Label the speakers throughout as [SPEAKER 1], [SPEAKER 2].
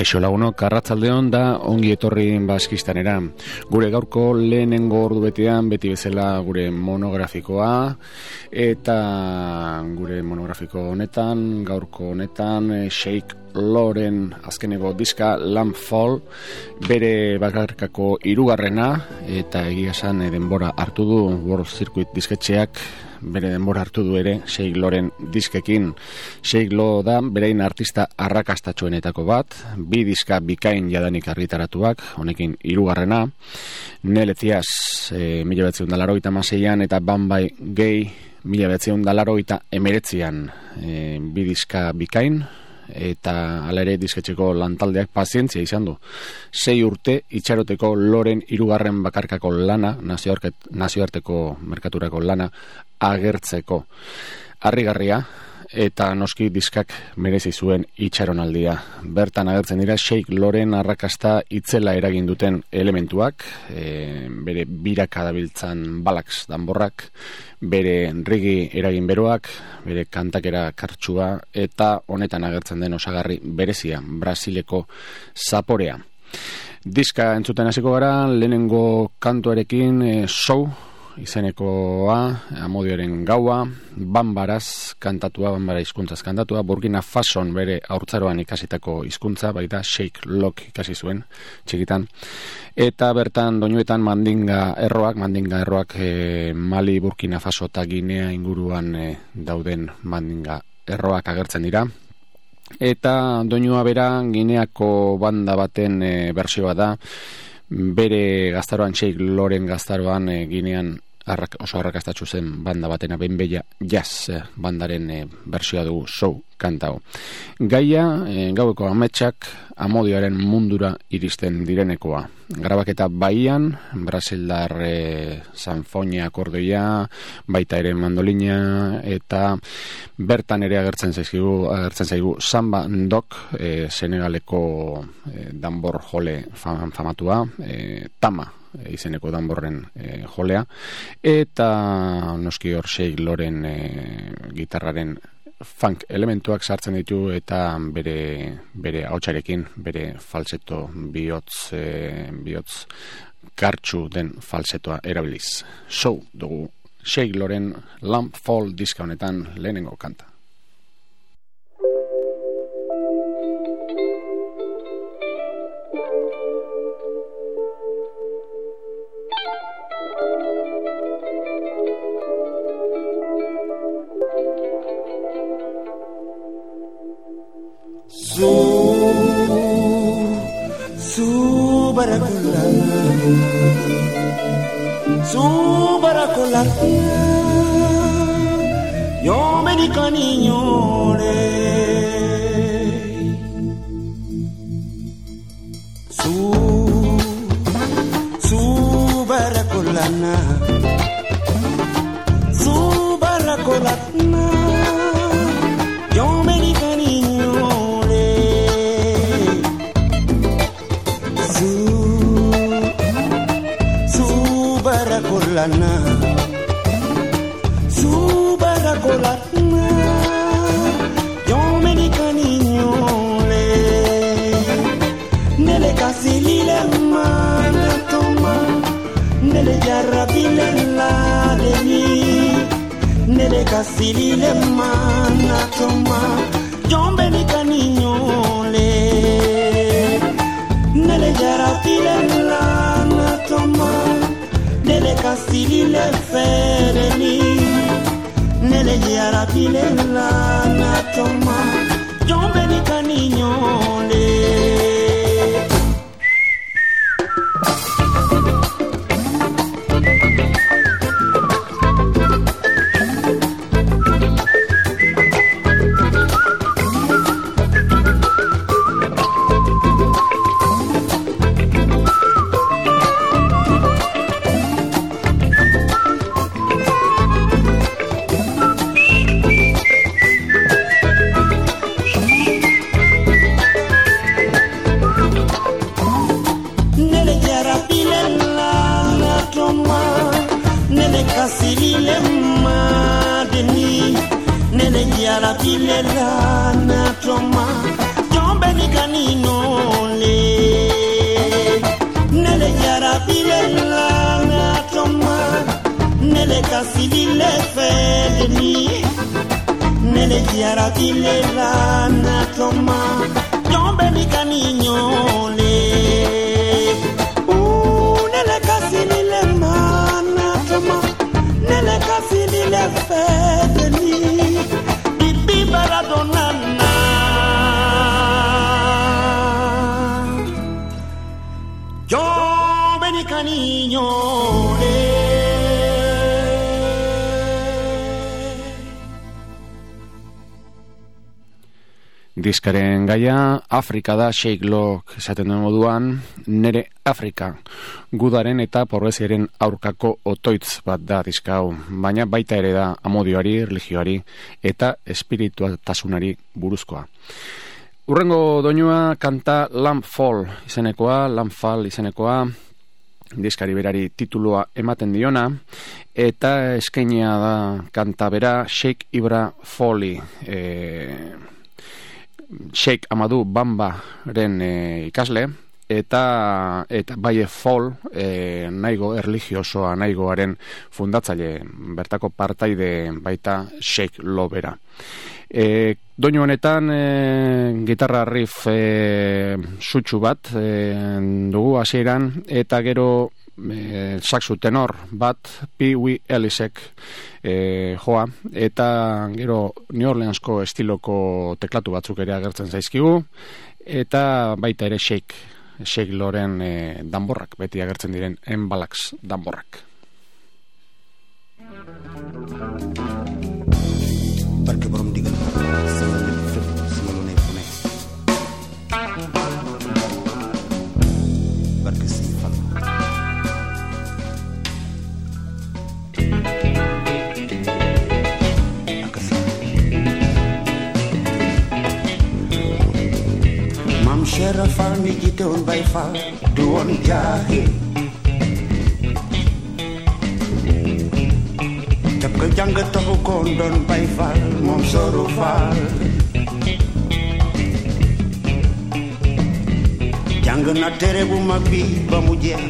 [SPEAKER 1] Kaixo lagunok, arratzaldeon da ongi etorri Baskistanera. Gure gaurko lehenengo ordu betean beti bezala gure monografikoa, eta gure monografiko honetan, gaurko honetan, Sheikh Loren azkeneko diska Landfall, bere bakarkako hirugarrena, eta egia esan denbora hartu du World Circuit disketxeak, bere denbora hartu du ere Sheikh Loren diskekin. Sheikh Lo da berein artista arrakastatxoenetako bat, bi diska bikain jadanik argitaratuak, honekin hirugarrena, Neletiaz 1986an eta Bambai Gay 1989an, bi diska bikain, eta hala ere disketxeko lantaldeak pazientzia izan du. 6 urte itxaroteko Loren hirugarren bakarkako lana, nazioarteko merkaturako lana agertzeko. Harrigarria, eta noski diskak merezi zuen itxaronaldia. Bertan agertzen dira Sheikh Loren arrakasta itzela eragin duten elementuak, bere biraka dabiltzan balax danborrak, bere rigi eragin beroak, bere kantakera kartsua, eta honetan agertzen den osagarri berezia, Brasileko zaporea. Diska entzuten hasiko gara, lehenengo kantuarekin Show izenekoa, Amodioaren gaua, Bambaraz kantatua, Bambara hizkuntzaz kantatua, Burkina Fason bere haurtzaroan ikasitako hizkuntza, baita Sheikh Lok ikasi zuen txikitan, eta bertan doinuetan mandinga erroak Mali, Burkina Faso eta Ginea inguruan dauden mandinga erroak agertzen dira. Eta doinua bera Gineako banda baten bertsioa da, bere gaztaroan, Sheikh Loren gaztaroan Ginean oso arrakastatsu zen banda batena, Benbeia Jazz bandaren bertsioa dugu Show kantao. Gaia, gaueko ametsak Amodioaren mundura iristen direnekoa. Grabaketa Baian, Brasildar sanfonia akordeoia, baita ere mandolina, eta bertan ere agertzen zaigu Samba Ndok, Senegaleko danbor jole famatua, Tama izeneko danborren jolea, eta noski hor Sheikh Loren gitarraren funk elementuak sartzen ditu, eta bere ahotsarekin, bere falseto bihotz kartsu den falsetoa erabiliz. Show dugu Sheikh Loren Landfall diska honetan lehenengo kanta.
[SPEAKER 2] Subaracola, yo me di caniñore. Subaracola, yo me di caniñore. Subaracolana, yo me di caniñole, nele casilile mana toma, nele yarrabile la de mí, nele casilile mana toma, yo me di caniñole, nele yarrabile la toma, nele casilile fereni, nele yarabile la natoma, yo me di caniñole. Nele yara pile la na troma, yo beni canino. kasilile fedni nele giaratile lana toma Jombe mi canignole nele kasilile mana toma nele kasilile fedni bibi baradonana Jombe mi canignole
[SPEAKER 1] Diskaren gaia Afrika da, Sheik Lock esaten duen moduan, nere Afrika gudaren eta pobreziaren aurkako otoitz bat da diska hau, baina baita ere da amodioari, religioari eta espiritualtasunari buruzkoa. Urrengo doinua kanta Landfall izenekoa, diskari berari titulua ematen diona, eta eskainia da kanta bera Sheikh Ibra Foley, Sheikh Amadou Bambaren ikasle, eta Baye Fall naigo erligiosoa naigoaren fundatzaile, bertako partaide baita Sheikh Lobera. Doinu honetan gitarra riff sutsu bat dugu hasieran, eta gero saxu tenor bat Pee Wee Ellisek joa, eta gero New Orleansko estiloko teklatu batzuk ere agertzen zaizkigu, eta baita ere Sheik Loren danborrak, beti agertzen diren enbalax danborrak.
[SPEAKER 2] Barke borom digal sama lépp fépp sama lu nekk fu nekk barke Sëñ Fall Mam Cheikh Fall mi jiite woon Baye Fall du woon jaahil Tep ko jàng taxu ko doon Baye Fall moom Soro Fall jàng na téere bu mag bi ba mu jeex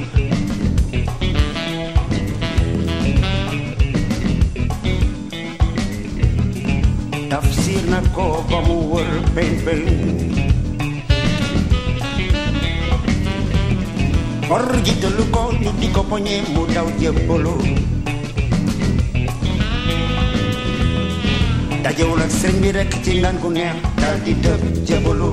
[SPEAKER 2] tafsir na ko ba mu wër peng or jiitalu ko ñu di ko poñe mu daw jébbalu dajewul ak sëriñ bi rekk ci ngan gu neex dal di tëb jébbalu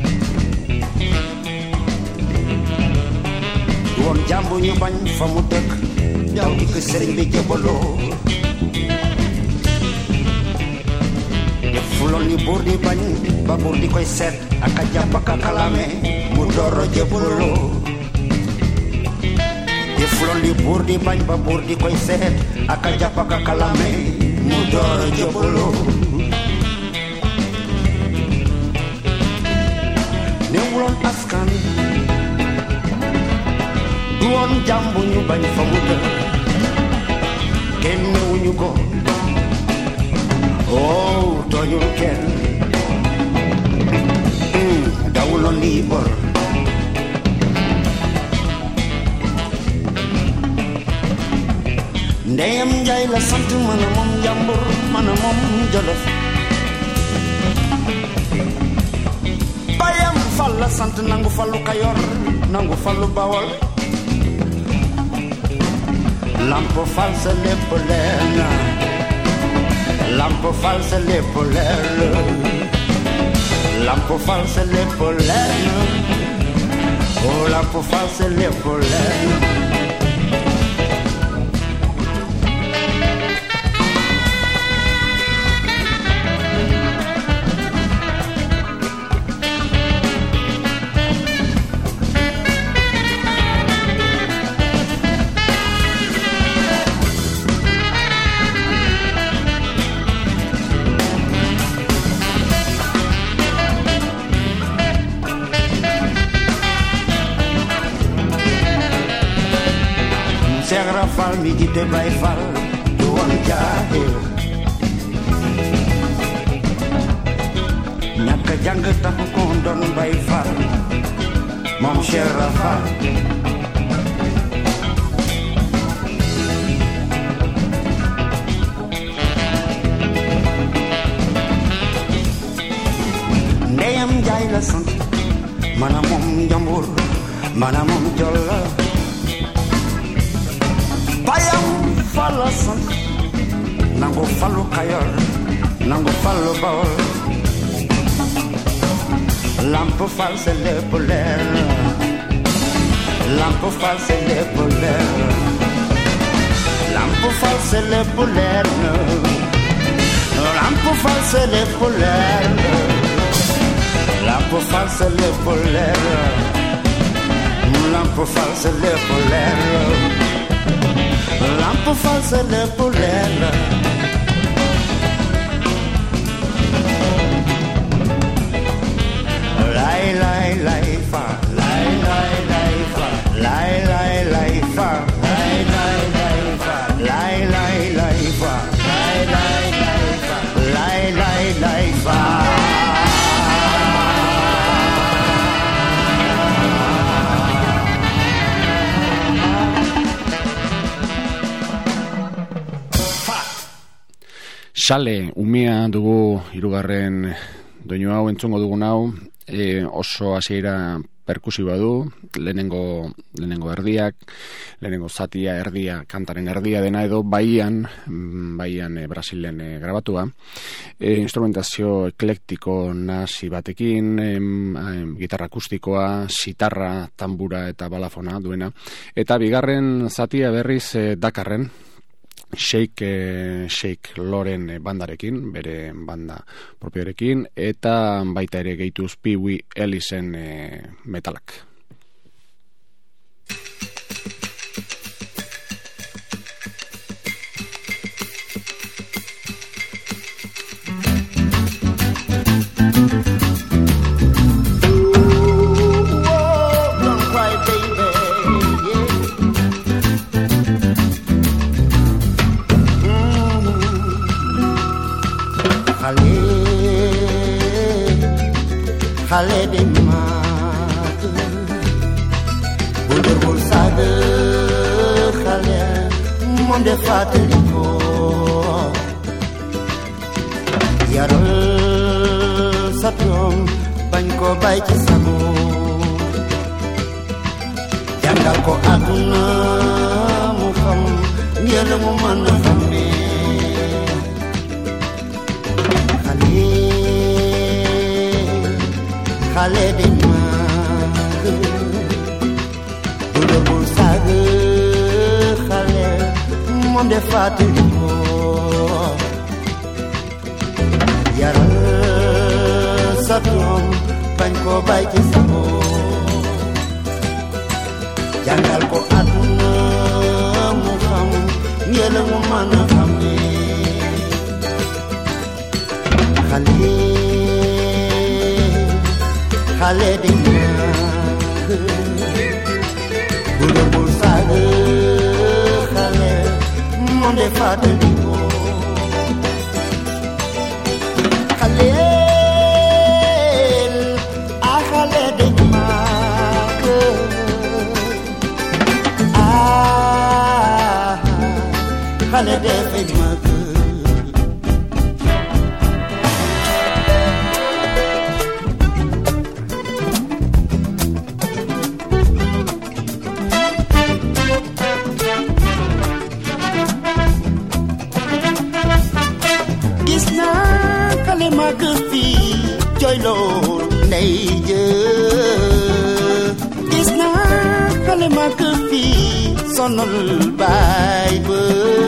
[SPEAKER 2] woon jàmbu ñu bañ fa mu dëkk daw di ko sëriñ bi jébbalu def fuloon ni buur di bañ ba buur di koy seet ak a jàpp ak a kalame mu dooro jébbalu def fuloon ni buur di bañ ba buur di koy seet ak a jàpp ak a kalame mu dooro jébbalu newuloon askan du woon jàmbu ñu bañ fa mu dëkk kenn newuñu ko oh tooñul kenn dawuloon lii bor ndeyam Njaay la sant mën a moom njàmbur mën a moom Jolof bayam Fall la sant nangu Fallu Kayor nangu Fallu Bawol Lampo Fall sa lépp leer na Lampo Fall sa lépp leer na Lampo Fall sa lépp leer na oh Lampo Fall sa lépp leer na Fall mi jiite Baye Fall du woon jaahil ñàkk jàng taxu ko doon Baye Fall moom Cheikh Fall moom jolla bayam fala sant nangu falu Kayor nangu falu Bawol Lamp Fall c'est le polaire Lamp Fall c'est le polaire Lamp Fall c'est le polaire Lamp Fall c'est le polaire Lamp Fall c'est le polaire Lamp Fall c'est le polaire Lamp Fall c'est le polaire Lai lai lai fa lai lai lai fa lai lai lai fa lai lai lai fa lai lai lai fa lai lai lai fa lai lai lai fa
[SPEAKER 1] Sale umea dugu hirugarren doinu hau entzungo dugun hau oso hasiera perkusiboa du, lehenengo erdiak, lehenengo zatia erdia, kantaren erdia dena edo baian Brasilen grabatua. Instrumentazio eklektiko nahasi batekin, gitarra akustikoa, sitarra, tambura eta balafona duena. Eta bigarren zatia berriz Dakarren, Shake Loren bandarekin, bere banda propioarekin, eta baita ere gehituz Pee Wee Ellisen metalak.
[SPEAKER 2] Xale de mag Bulur bul saga xale moom de fàttaliko yaral sa doom bañ ko bay ci sago jàngal ko àdduna mu xam ngeen mu mën a xamee xale de mag Bulur bul saga xale moom de fàttaliko yaral sa doom bañ ko bay ci sago jàngal ko àdduna mu xam ngeen mu mën a xamee xale de mag Bulur bul saga xale moom de fàttaliko xale de mag xale de mag Joyloo ndey gis naa xale mag fii sonal baay ba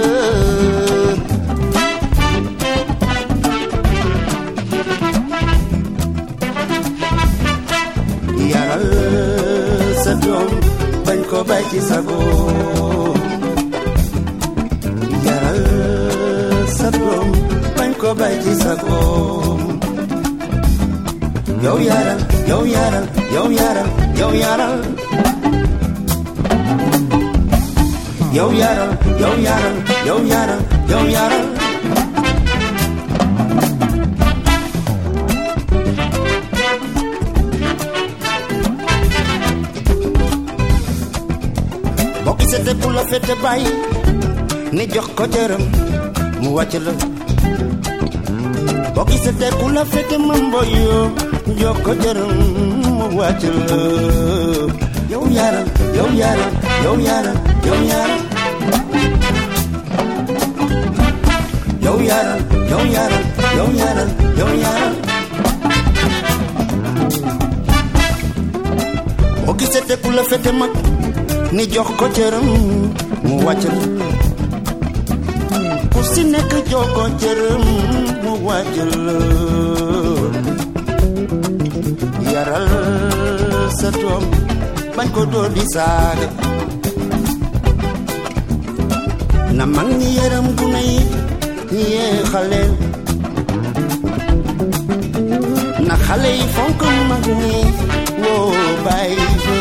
[SPEAKER 2] yaral sa doom bañ ko bay ci sago yaral sa doom bañ ko bay ci sago Yo yaral, yo yaral, yo yaral, yo yaral Yo yaral, yo yaral, yo yaral, yo yaral Boo gisee ku la fete bàyyi ni jox ko jërëm mu wàcc la Boo gisee ku la fete man boyo Joko jërëm mu wàcc la yo yara, yo yara, yo yara, yo yara. Yo yara, yo yara, yo yara, yo yara. O gisete ku la fete mag ni jox ko cëram mu wàcc ku si nekk jox ko cëram mu wàcc yaral sa doom bañ ko door di saaga na mag ñi yaram gune yi yee xaleel na xale yi fonk mag ñi woo bàyyi fa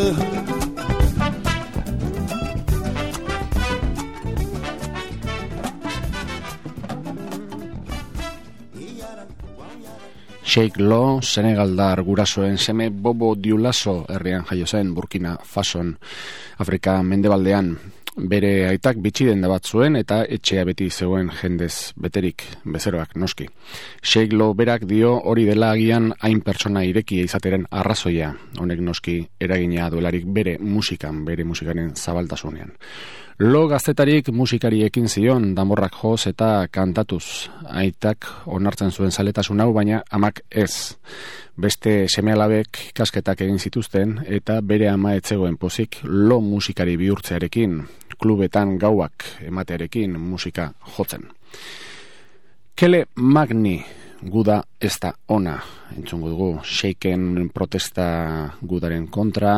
[SPEAKER 1] Sheikh Lo, Senegaldar gurasoen seme Bobo Dioulasso herrian jaio zen Burkina Fason, Afrika mendebaldean. Bere aitak bitxiden da bat zuen eta etxea beti zegoen jendez beterik, bezeroak noski. Sheikh Lo berak dio hori dela agian hain pertsona irekia izateren arrazoia, honek noski eragina duelarik bere musikaren zabaltasunean. Lo gaztetarik musikari ekin zion, danborrak joz eta kantatuz. Aitak onartzen zuen zaletasun hau, baina amak ez. Beste seme-alabek kasketak egin zituzten eta bere ama etzegoen pozik Lo musikari bihurtzearekin, klubetan gauak ematearekin musika jotzen. Kele Magni guda ez da ona, entzungo dugu, Sheiken protesta gudaren kontra,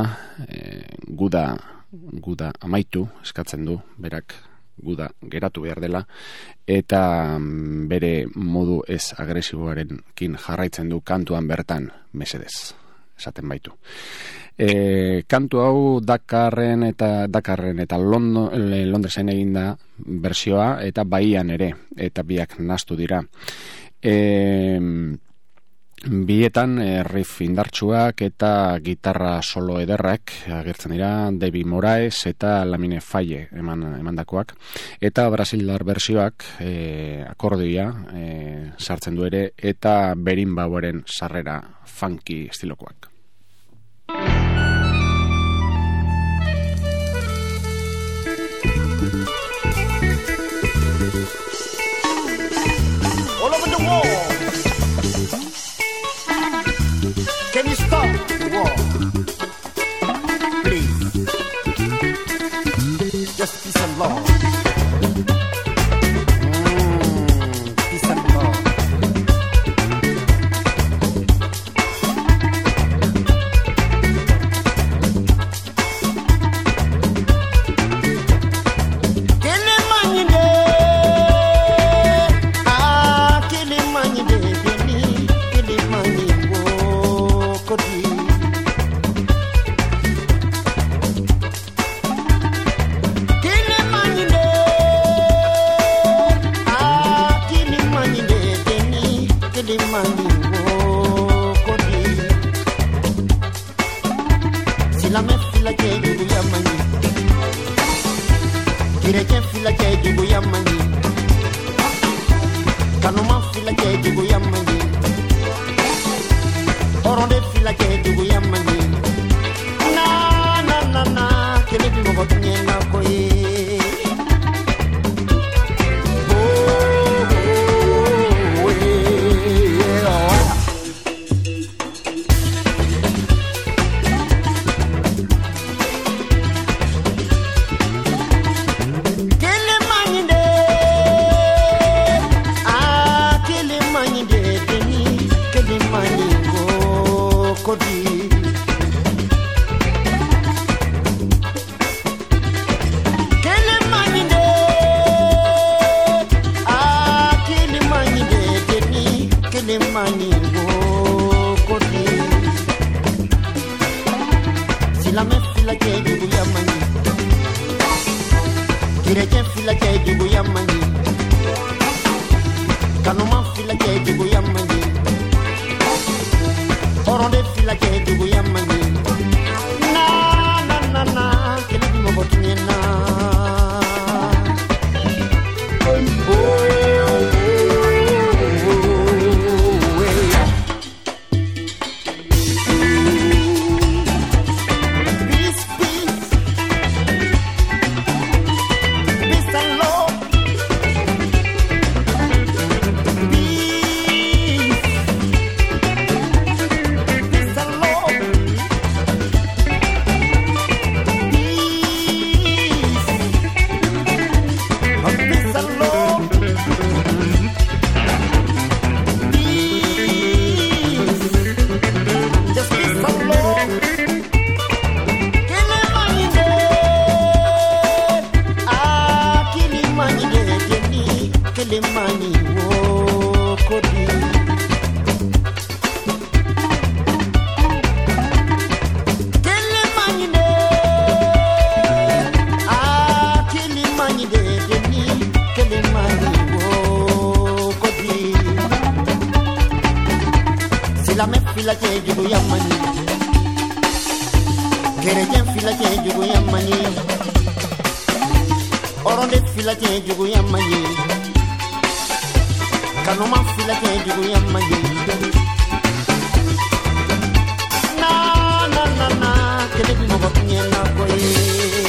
[SPEAKER 1] guda amaitu eskatzen du, berak guda geratu behar dela, eta bere modu ez agresiboarekin jarraitzen du kantuan bertan, mesedez, esaten baitu. Kantu hau Dakarren eta Londresen eginda bersioa, eta Bahian ere, eta biak nahastu dira. Bietan riff indartsuak eta gitarra solo ederrak agertzen dira, David Moraes eta Lamine Faye emandakoak, eta brasildar bersioak akordioa sartzen du ere, eta berimbauaren sarrera funky estilokoak.
[SPEAKER 2] All over the wall. Can you stop the war? Please. Just peace and love. Peace and love. fila che jugu yamani Kerejen fila che jugu yamani Oronde fila che jugu yamani Kanoma fila che jugu yamani Na kele bi mo bapunye na koye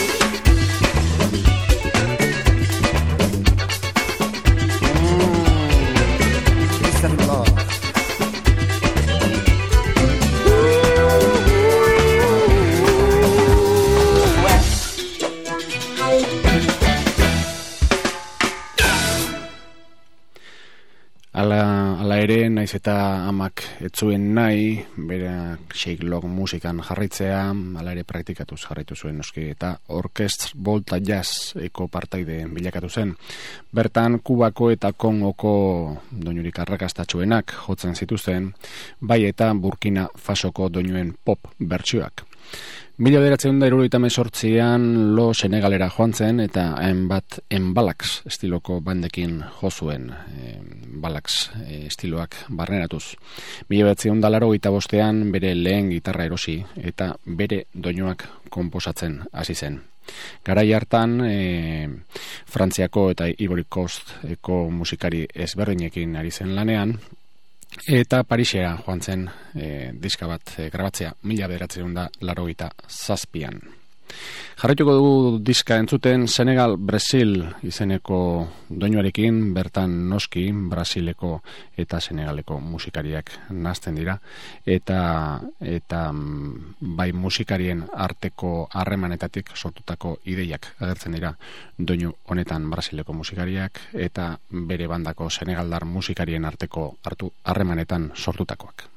[SPEAKER 1] Ala ere, naiz eta amak etzuen nahi, bera shake log musikan jarraitzea, ala ere praktikatuz jarraitu zuen noski, eta orkestr volta jazz eko partaide bilakatu zen. Bertan, Kubako eta Kongoko doinurik arrakastatxuenak jotzen zituzten, bai eta Burkina Fasoko doinuen pop bertsioak. 1978an lo Senegalera joan zen eta hainbat Embalax estiloko bandekin jo zuen, Balax estiloak barneratuz. 1985an bere lehen gitarra erosi eta bere doinuak konposatzen hasi zen. Garai hartan, Frantziako eta Ivory Coasteko musikari ezberdinekin ari zen lanean, eta Parisera joan zen diska bat grabatzea 1987an. Jarraituko dugu diska entzuten Senegal Brasil izeneko doinuarekin, bertan noski Brasileko eta Senegaleko musikariak nazten dira, eta bai musikarien arteko harremanetatik sortutako ideiak agertzen dira doinu honetan Brasileko musikariak eta bere bandako senegaldar musikarien arteko harremanetan sortutakoak.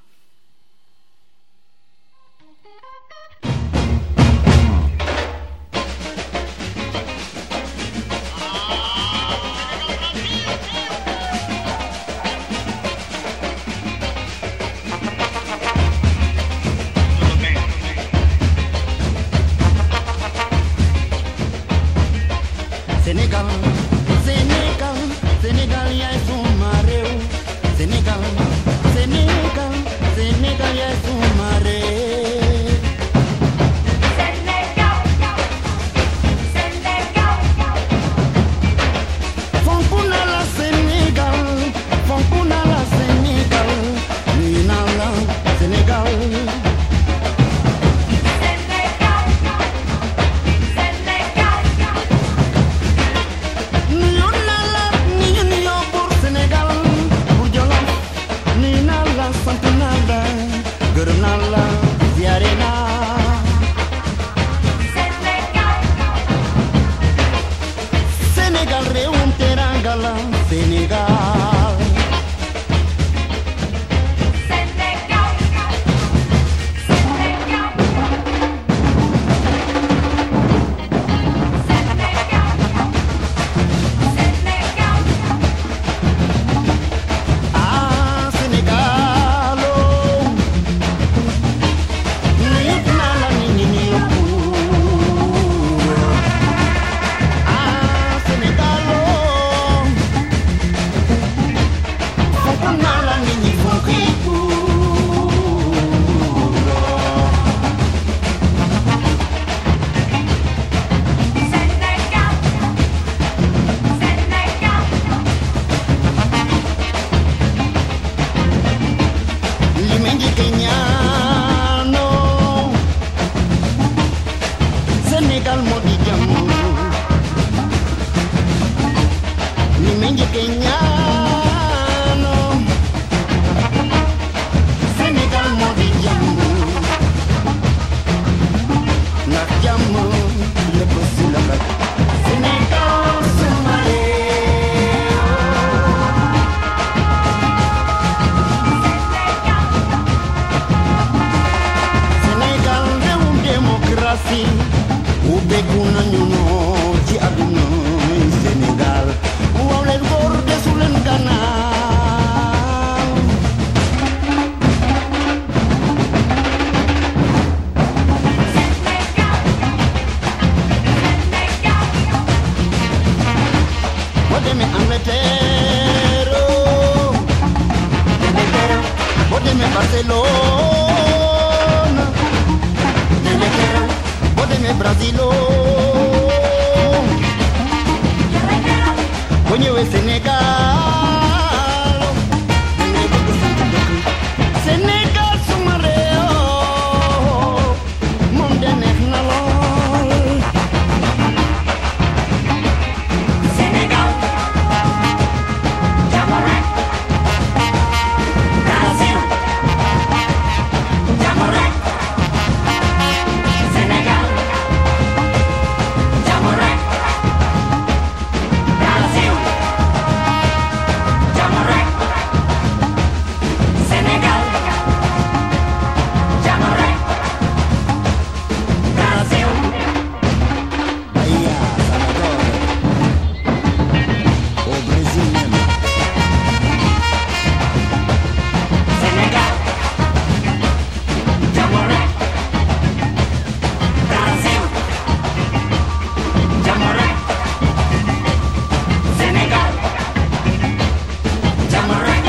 [SPEAKER 2] Senegal, Senegal, Senegal ya es un mareo. Senegal, Senegal, Senegal ya es un mareo.
[SPEAKER 3] Senegal, Senegal.
[SPEAKER 2] Fonkuna la Senegal, Fonkuna la Senegal, Nina la Senegal. Gernala, Ziarena. Senegal, Reun Terangala, Senegal. Barcelona, deme guerra, o deme Brasilo, coño es Senegal, Senegal sumareo, mondiane nalol, Senegal, Cameroon, Brazil, Cameroon, Senegal, Cameroon, Brazil, Cameroon, Senegal, Cameroon, Brazil, Bahia, Salvador, o Brasil mesmo, Senegal, Cameroon, Brasil, Cameroon, Senegal, Cameroon,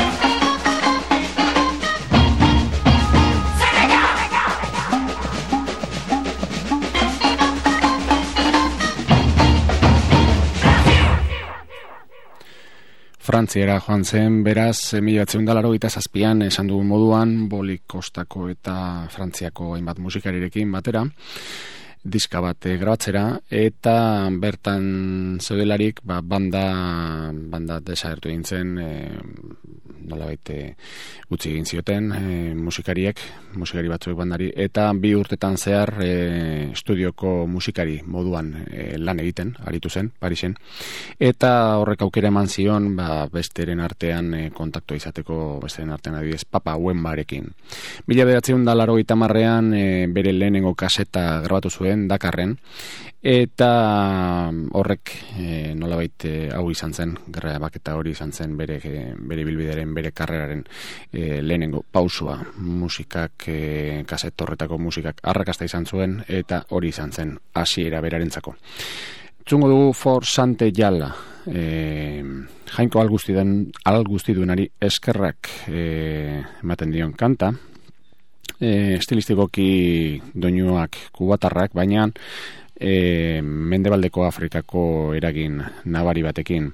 [SPEAKER 1] Frantziara joan zen, beraz, 1987an esan dugun moduan, Boli Kostako eta Frantziako hainbat musikarirekin batera, diska bat grabatzera, eta bertan zeudelarik banda desagertu egin zen, nolabait utzi egin zioten musikari batzuek bandari, eta 2 urtetan zehar estudioko musikari moduan lan egiten, aritu zen, Parisen, eta horrek aukera eman zion besteren artean kontaktua izateko, besteren artean adibidez Papa Wembarekin. 1980an bere lehenengo kaseta grabatu zuen Dakarren, eta horrek nolabait hau izan zen, grabaketa hori izan zen bere bilbidearen, bere karreraren lehenengo pausua. Musikak, kaset horretako musikak arrakasta izan zuen, eta hori izan zen hasiera berarentzako. Txungo dugu For Sante Jala, Jainko Alguztidunari eskerrak ematen dion kanta, estilistikoki doinuak kubatarrak, baina Mendebaldeko Afrikako eragin nabari batekin.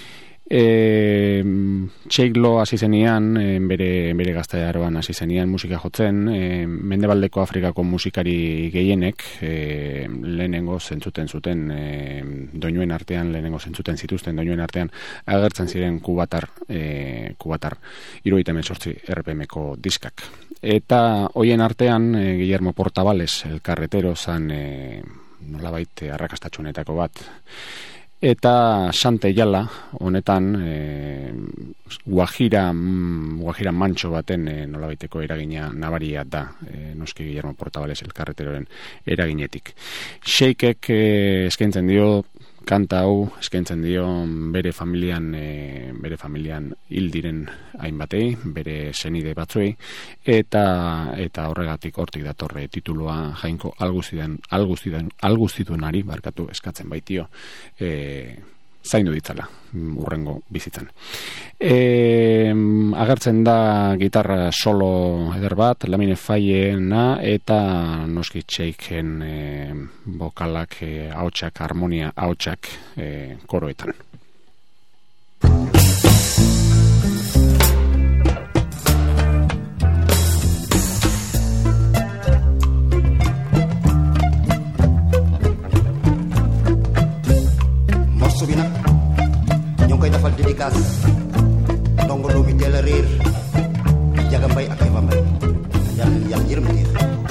[SPEAKER 1] Txeiklo hasi zenian, bere gaztearoan hasi zenian musika jotzen, Mendebaldeko Afrikako musikari gehienek lehenengo zentzuten zuten doinuen artean, zituzten doinuen artean agertzen ziren kubatar 78 RPMko diskak. Eta hoien artean Guillermo Portabales, El Carretero, zan nolabait arrakastatxunetako bat. Eta Sante Jala honetan Guajira mantxo baten nolabaiteko eragina nabaria da, noski Guillermo Portabales El Carreteroren eraginetik. Sheikek eskaintzen dio kanta hau, eskaintzen dio bere familian hil diren hainbatei, bere senide batzuei, eta horregatik hortik datorre titulua Jainko Alguztidunari eskatzen baitio zaindu ditzala urrengo bizitzan. Agertzen da gitarra solo eder bat, Lamine Fayena, eta noski Txeiken bokalak, ahotsak, harmonia ahotsak koroetan.
[SPEAKER 2] Bina ñoo koy defal dédicace ndongo lu mi teel a réer Jaga Mbay ak Eva Mbay yàlla yërëm leen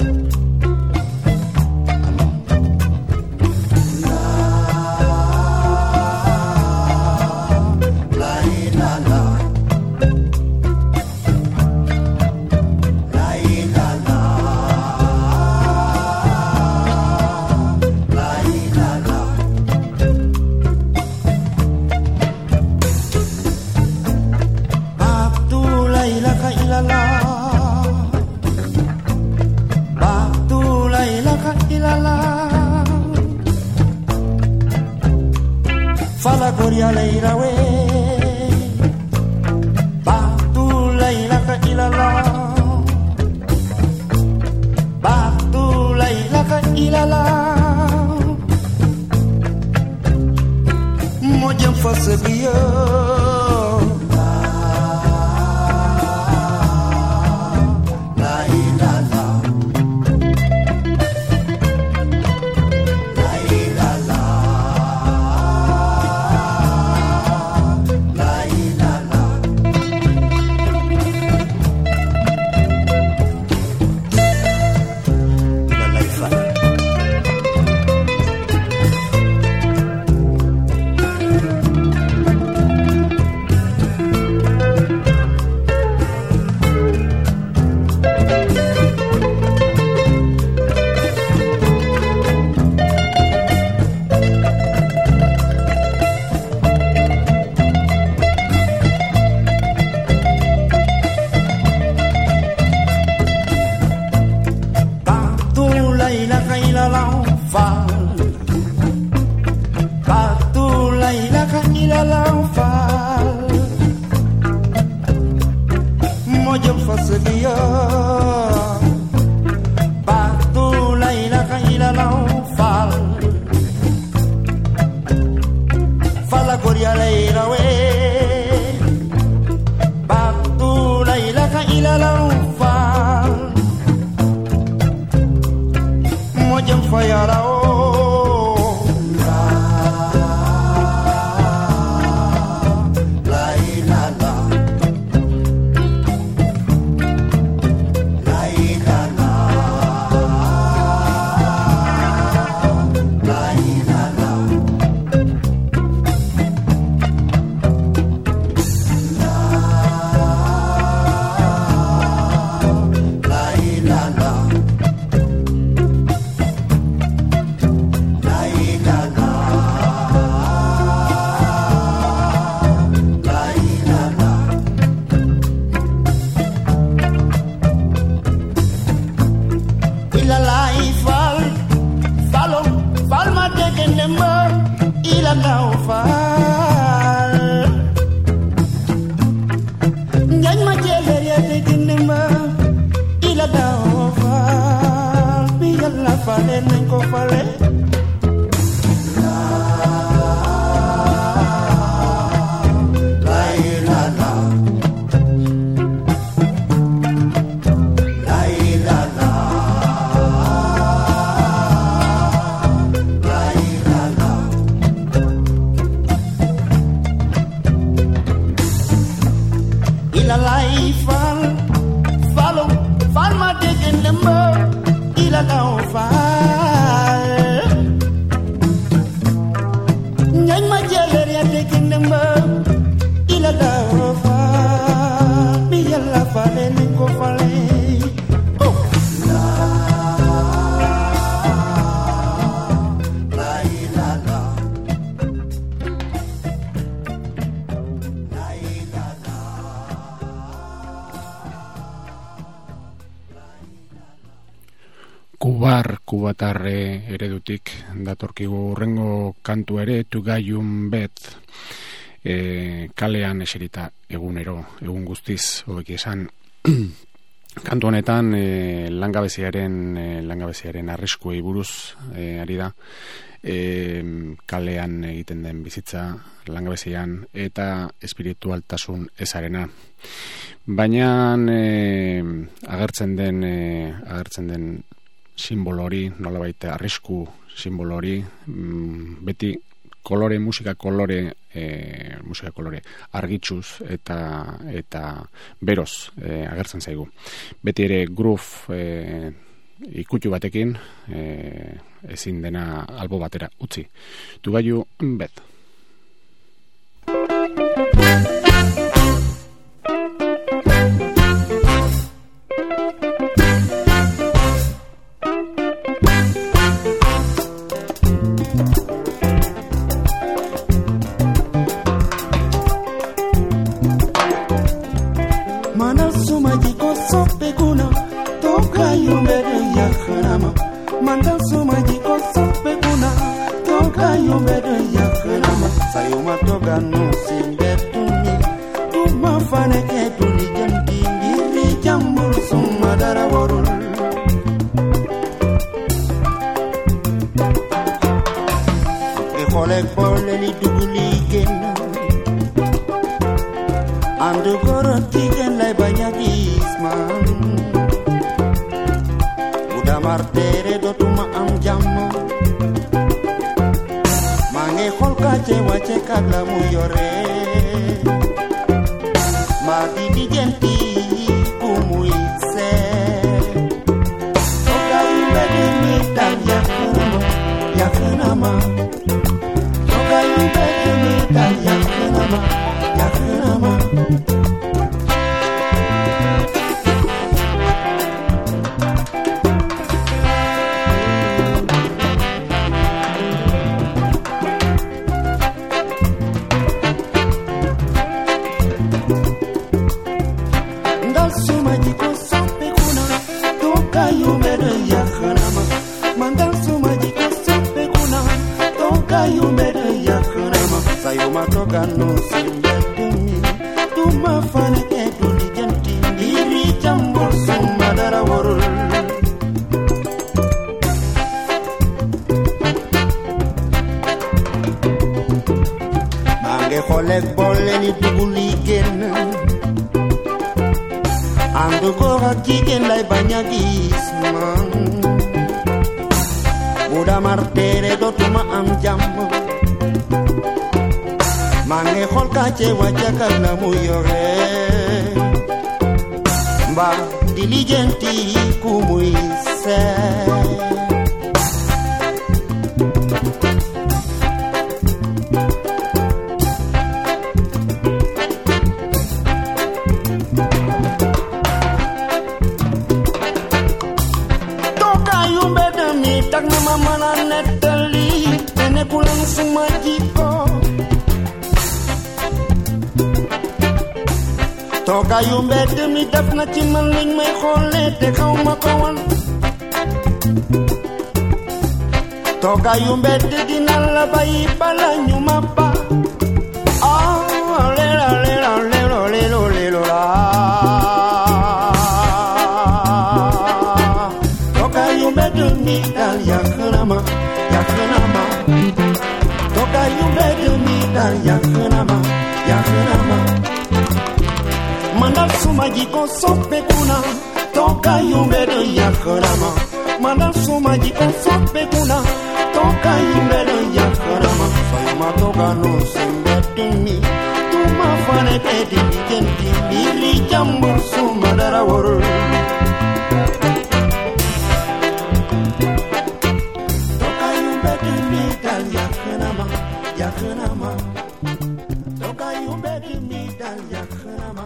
[SPEAKER 2] Fala Gloria Leira we Ba tu la ilaha illallah ilala mojem fasbiyo
[SPEAKER 1] kubatarre eredutik datorkigu urrengo kantu ere, Tugayun Bet, kalean eserita egunero, egun guztiz, hobeki esan. Kantu honetan langabeziaren arriskuei buruz ari da, kalean egiten den bizitza, langabezian eta espiritualtasun ezarena. Baina agertzen den simbolo hori, nolabait arrisku simbolo hori, beti musika kolore argitsuz eta beroz agertzen zaigu. Beti ere groove ikutu batekin ezin dena albo batera utzi. Tugayun Bet.
[SPEAKER 2] xolek boole li duguli génn andu góor ak jigéen lay bañ a gis man bu damar tere dootuma am jàmm maa ngi xool kàcce wàcce kat la mu yore maa di lijjanti ku muy seet toogaay yu mbedd mi daal yàq na ma toogaay yu mbedd mi daal yàq na ma no simbetumi tuma fane ke duli janti diri jambur summa dara warul mange xolek bolle ni duguli génn andu góor ak jigéen lay bañ a gis man bu damar tere dootuma am jàmm maa ngi xool kàcce wàcce kat la mu yore mbaa di lijjanti ku muy seet tookaayu mbedd mi tax na ma mën a nettali te nekkulan suma jikko tookaayu mbedd mi def na ci man liñ may xoolee te xaw ma ko woon tookaayu mbedd dina la bàyyi bala ñu ma ba leela leela leelo leelo leelo la tookaayu mbedd mi daal yàq na ma tookaayu mbedd mi daal yàq na ma mandal suma jiko soppeeku na tookaayu mbedd yàq na ma mandal suma jiko soppeeku na tookaayu mbedd yàq na ma sayuma toogaanu si mbedd mi tuma fane ke di lijjanti mbiri jàmbur suma dara warul tookaayu mbedd mi daal yàq na ma tookaayu mbedd mi daal yàq na ma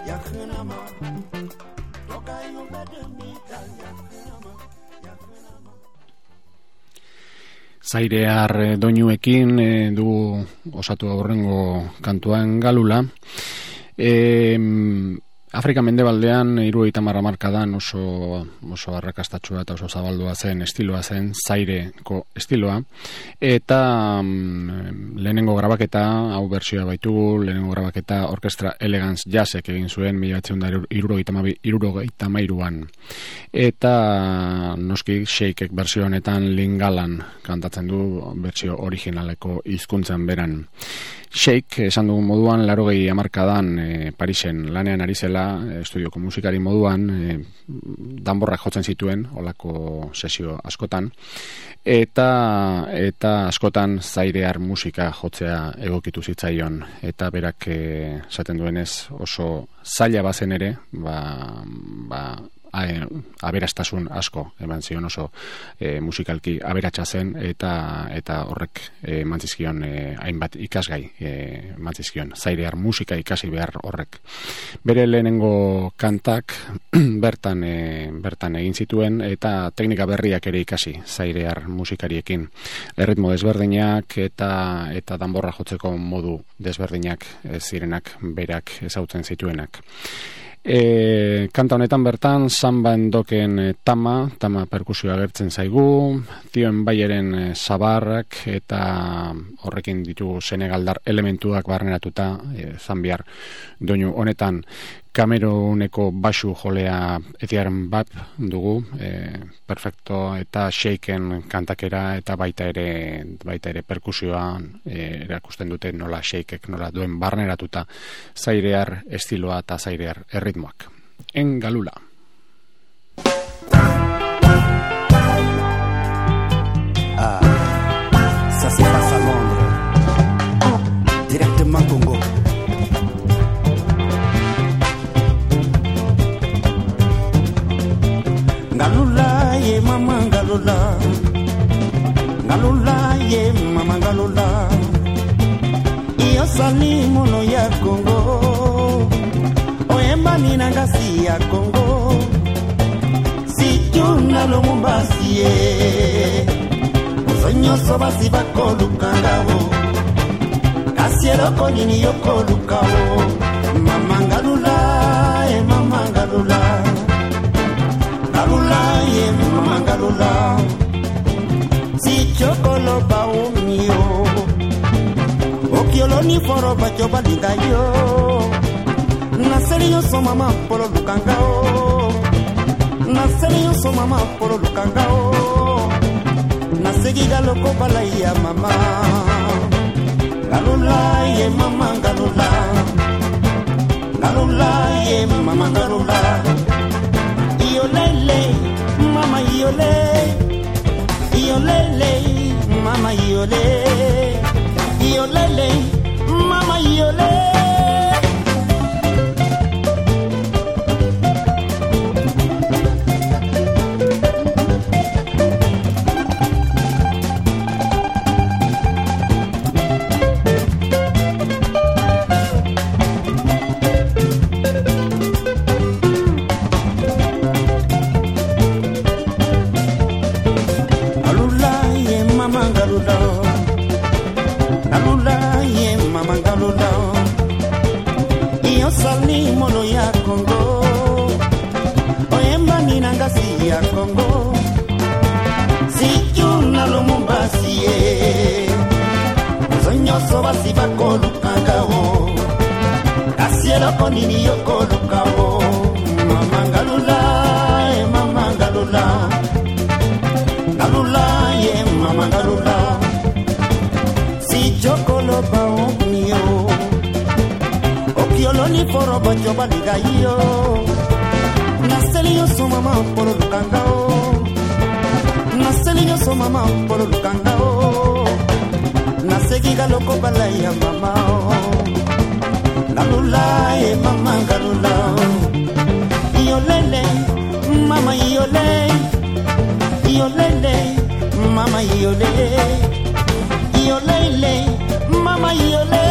[SPEAKER 1] Zairear doinuekin du osatu aurrengo kantuan galula. Afrika mendebaldean 70 hamarkadan oso arrakastatsua eta oso zabaldua zen estiloa zen zaireko estiloa eta lehenengo grabaketa hau bertsioa baitugu lehenengo grabaketa Orkestra Elegance Jazzek egin zuen 1973an eta noski Shakeek bertsio honetan Lingalan kantatzen du bertsio originaleko hizkuntzan beran. Shake, esan dugun moduan, 80 hamarkadan Parisen lanean ari zela, estudioko musikari moduan, danborrak jotzen zituen, olako sesio askotan, eta askotan zairear musika jotzea egokitu zitzaion, eta berak esaten duenez oso zaila bazen ere, aberastasun asko eman zion oso musikalki aberatsa zen eta horrek emantzizkion hainbat ikasgai emantzizkion zairear musika ikasi behar horrek. Bere lehenengo kantak bertan egin zituen eta teknika berriak ere ikasi zairear musikariekin. Erritmo desberdinak eta danborra jotzeko modu desberdinak zirenak berak ezautzen zituenak. Kanta honetan bertan samba endoken tama perkusioa agertzen zaigu, Zioen Bayeren sabarrak eta horrekin ditu senegaldar elementuak barneratuta zambiar doinu honetan. Kameruneko basu jolea Edgar Bab dugu, perfecto eta shaken kantakera eta baita ere perkusioan erakusten dute nola shakek nola duen barneratuta zairear estiloa eta zairear erritmoak. Engalula.
[SPEAKER 2] Ça se passe à Londres, directement Congo. Galula ye mama galula, galula ye mama galula. Iyo sali mono ya Congo, oyemba nina ngasi ya Congo. Si tuna lo mumbasi ye, sonyo soba si bako lukangao, kasiero konini yoko lukao. Mama galula ye mama galula. Galula ye mama galula, si chokolo ba umio, okiolo ni foro ba choba ligayo, naseri yo so mama polo lukangao, naseri yo so mama polo lukangao, nasegi galoko bala ya mama, galula ye mama galula, galula ye mama galula. Iolele, mama iole, iolele, mama iole, iolele, mama iole. Sali mono ya Congo, oyemba nina ngasi ya Congo. Si tuna lo mumbasi ye, sonyo soba si bako lukangao, kasiero konini yoko lukao. Mama galula ye mama galula, galula ye mama galula. Si chokolo ba umio, Yoloni foro bajo baliga yo, naseli yo so mama polo lukangao, naseli yo so mama polo lukangao, nasegi galoko balaya mama, galula e mama galula, yolele mama yole, yolele mama yole, yolele mama yole.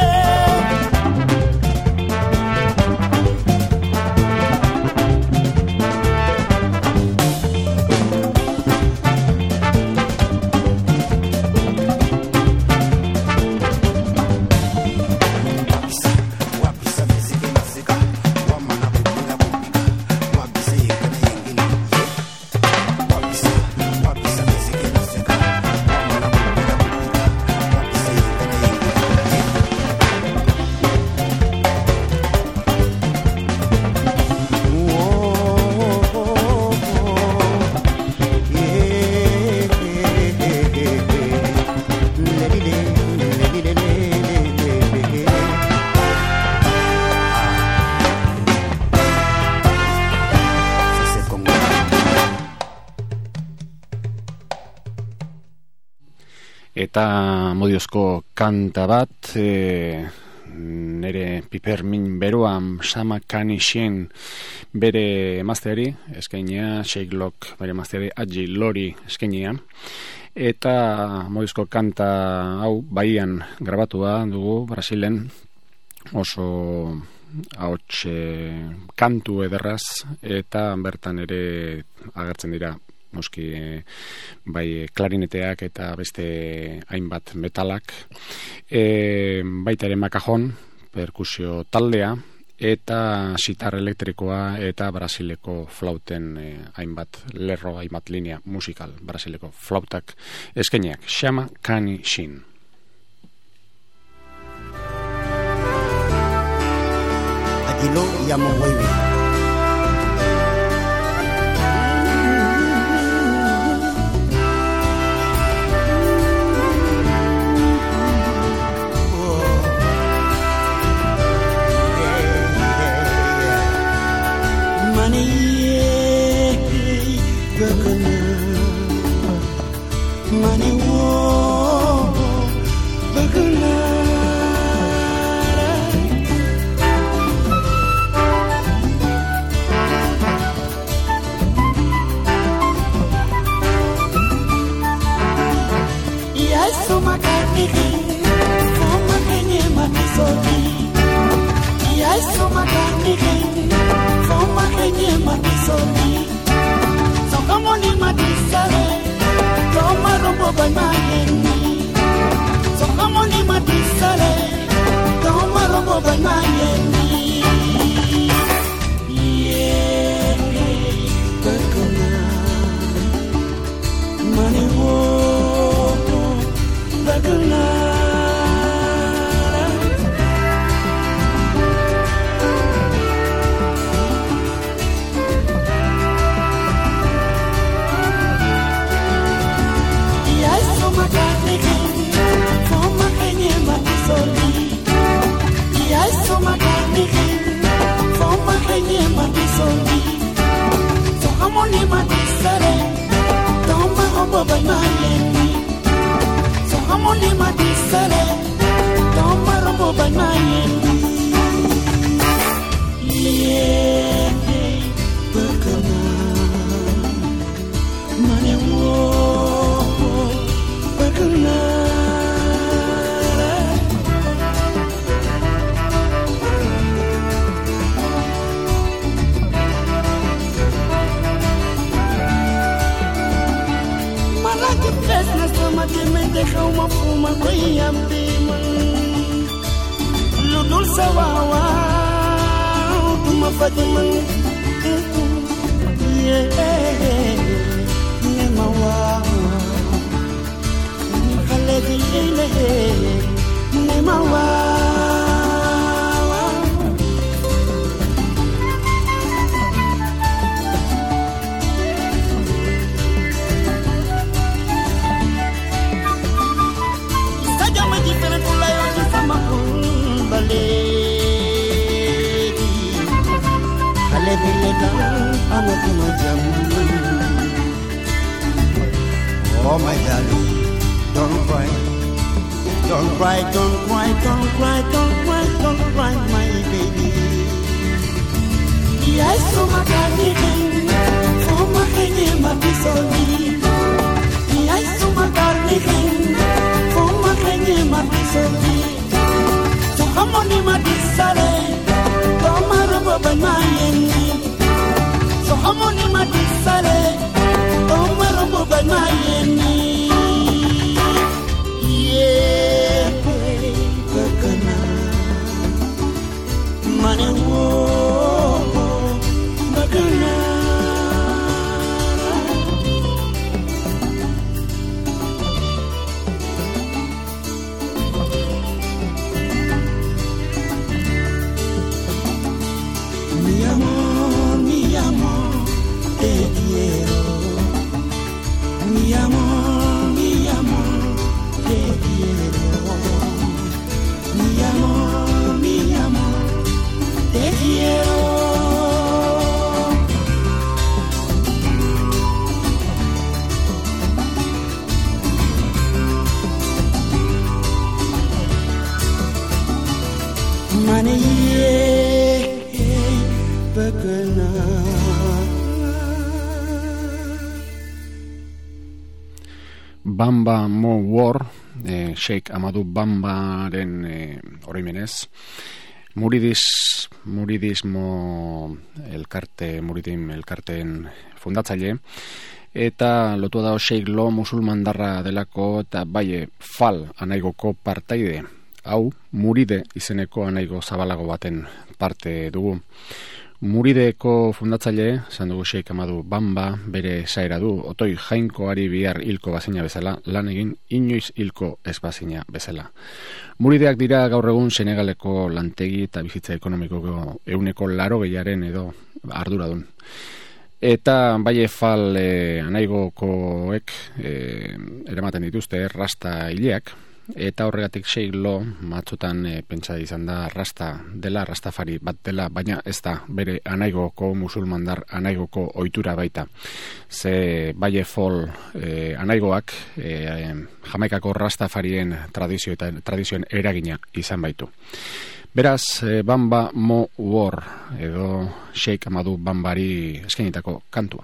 [SPEAKER 1] Eta modiozko kanta bat, nere pipermin beroan Sama Kanixen bere emazteari eskainia, Shake Lock bere emazteari Adji Lori eskainia. Eta modiozko kanta hau Bahian grabatua dugu Brasilen, oso ahots kantu ederraz, eta bertan ere agertzen dira noski bai klarineteak eta beste hainbat metalak, baita ere makajon, perkusio taldea, eta sitar elektrikoa eta Brasileko flauten hainbat lerro, hainbat linea musikal Brasileko flautak eskainiak. Sama Kanixen.
[SPEAKER 2] ilo ya mo wewe
[SPEAKER 3] Oh my darling, don't cry, don't cry, don't cry, don't cry, don't cry, don't cry, my baby.
[SPEAKER 2] Yes, so my darling, for my baby, my pisoli. Yes, so my darling, for my baby, my pisoli. So come on, my disale, come on, Baba, my so come on, my disale, come on, Baba, my
[SPEAKER 1] Bamba Mo War, Sheikh Amadou Bambaren oroimenez, Muridismo elkarteen fundatzaile, eta lotua da Sheikh Lo musulmandarra delako eta bai Fal anaigoko partaide. Hau, Muride izeneko anaigo zabalago baten parte dugu. Murideko fundatzaile, esan dugu Sheikh Amadou Bamba, bere esaera du, otoi jainkoari bihar hilko bazina bezala, lan egin inoiz hilko ez bazina bezala. Murideak dira gaur egun Senegaleko lantegi eta bizitza ekonomikoko 80% edo arduradun. Eta Baie Fall anaigokoek eramaten dituzte rasta hileak, eta horregatik Sheikh Lo matzutan pentsa izan da rastafari bat dela, baina ez da bere anaigoko musulmandar anaigoko ohitura baita. Ze Baie Fall anaigoak Jamaikako rastafarien tradizioen eragina izan baitu. Beraz, Bamba Mo War edo Sheikh Amadou Bambari eskainitako kantua.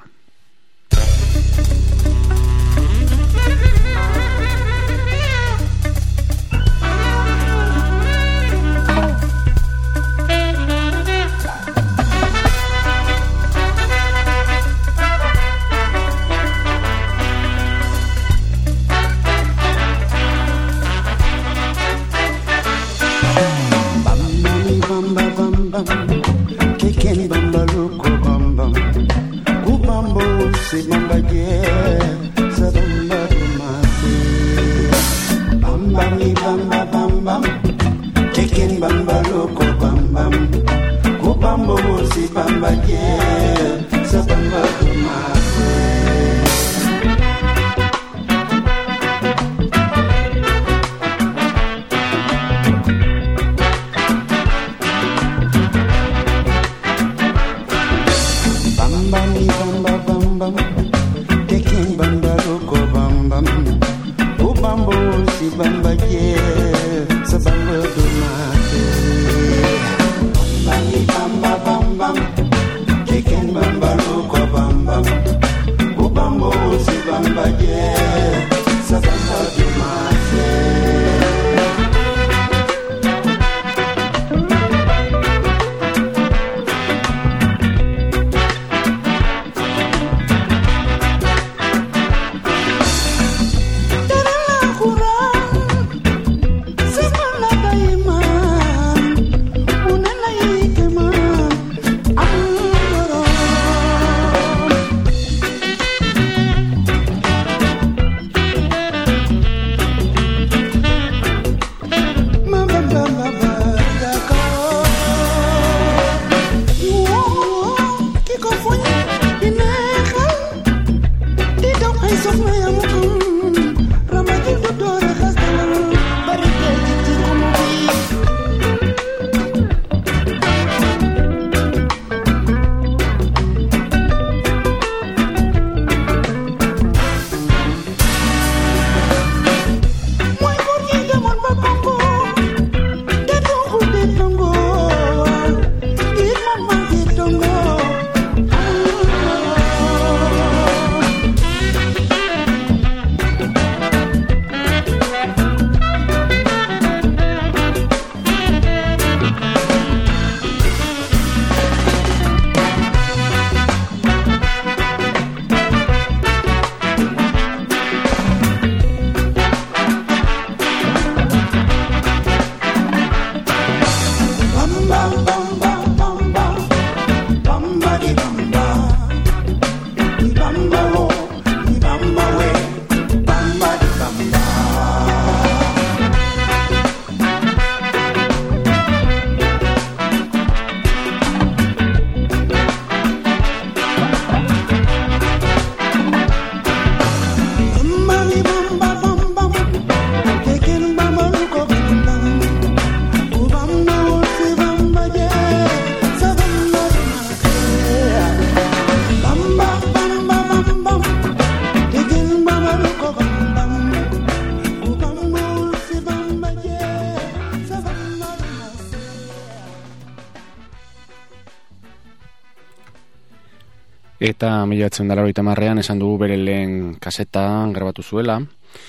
[SPEAKER 3] Keken bamba loko bamba, kubambo si bamba yeah, sa bamba masi. Bamba mi bamba bamba, keken bamba loko bamba, kubambo si bamba yeah, sa bamba masi. Bamba yeah, sa bamba dumate. Bamba bamba, chicken bamba loko bamba. Bamba si bamba yeah, sa bamba dumate.
[SPEAKER 1] Eta 1980ean esan dugu bere lehen kaseta grabatu zuela.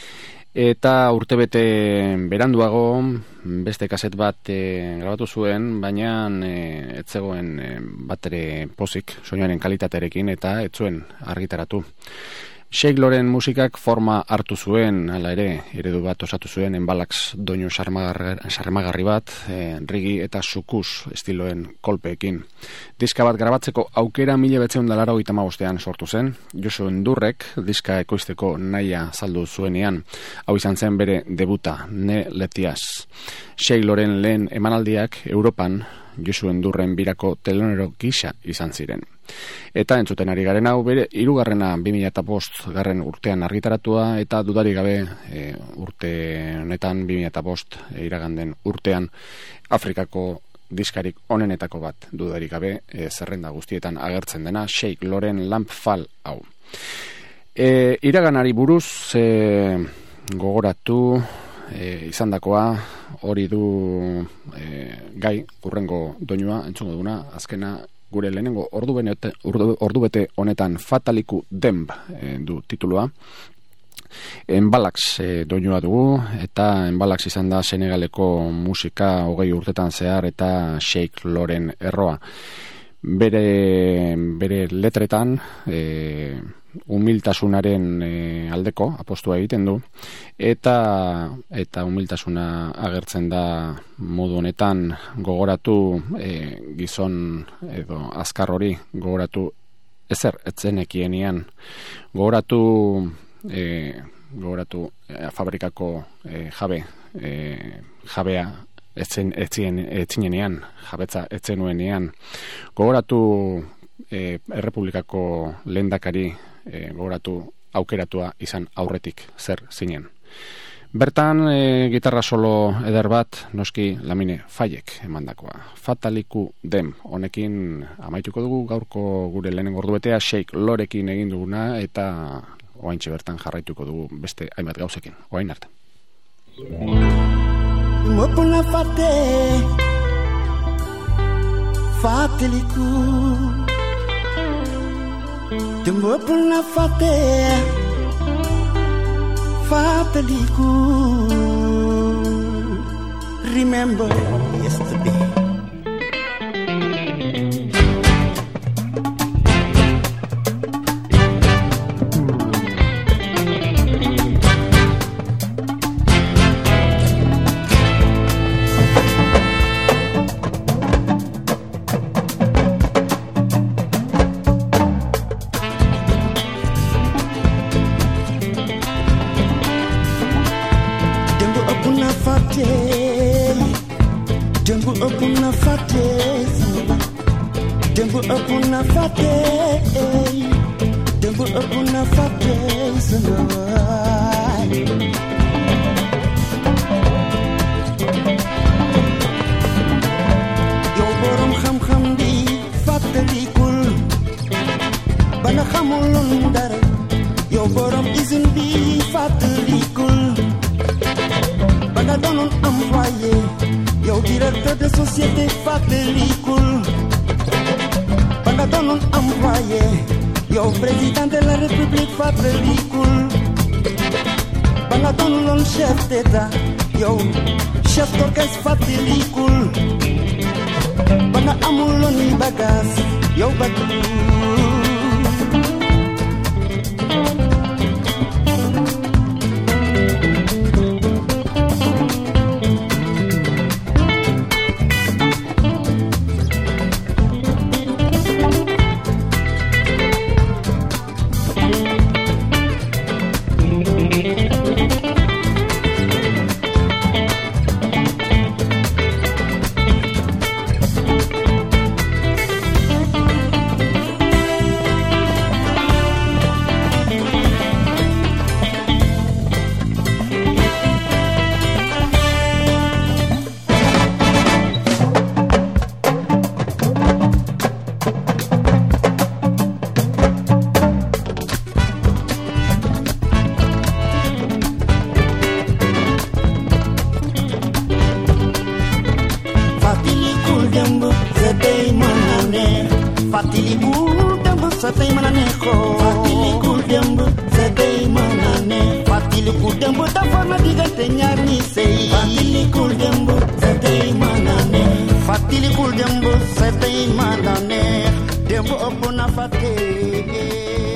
[SPEAKER 1] Eta urtebete beranduago beste kaset bat grabatu zuen, baina ez zegoen batere pozik soinuaren kalitatearekin eta ez zuen argitaratu. Shake Loren musikak forma hartu zuen, hala ere, eredu bat osatu zuen, enbalax doinu sarmagarri bat, rigi eta sukus estiloen kolpeekin. Diska bat grabatzeko aukera 1985ean sortu zen, Josu Endurrek diska ekoizteko nahia saldu zuenean, hau izan zen bere debuta, Ne Letiaz. Shake Loren lehen emanaldiak Europan Josu Endurren birako telonero gisa izan ziren. Eta entzuten ari garen hau bere 3. 2005 garren urtean argitaratua eta dudarik gabe urte honetan 2005 iraganden urtean Afrikako diskarik onenetako bat dudarik gabe zerrenda guztietan agertzen dena Shake Loren Lampfall hau. Iraganari buruz gogoratu izandakoa hori du gai urrengo doinua entzungo duguna, azkena gure lehenengo ordubete honetan Fataliku Demb du titulua. Enbalax doinua dugu eta Enbalax izan da Senegaleko musika 20 urtetan zehar eta Shake Loren erroa. Bere letretan humiltasunaren aldeko apostua egiten du eta humiltasuna agertzen da modu honetan gogoratu gizon edo azkar hori gogoratu ezer etzenekienean gogoratu fabrikako jabea etzinenean, jabetza etzenuenean, gogoratu Errepublikako lehendakari gogoratu aukeratua izan aurretik zer zinen. Bertan gitarra solo eder bat noski Lamine Fayek emandakoa. Fataliku Dem, honekin amaituko dugu gaurko gure lehenengo ordubetea Shake Lorekin egin duguna eta oraintxe bertan jarraituko dugu beste hainbat gauzekin. Orain arte.
[SPEAKER 3] Mopuna fate Fataliku Mopuna fate Fataliku Remember yesterday chef d'orchestre Fatelicul Bana amuloni bagas yow batu Fatilikul dembu da forma digante ñaar ñi sey Fatilikul dembu setey manane Fatilikul dembu setey manane dembu ëpp na fàtte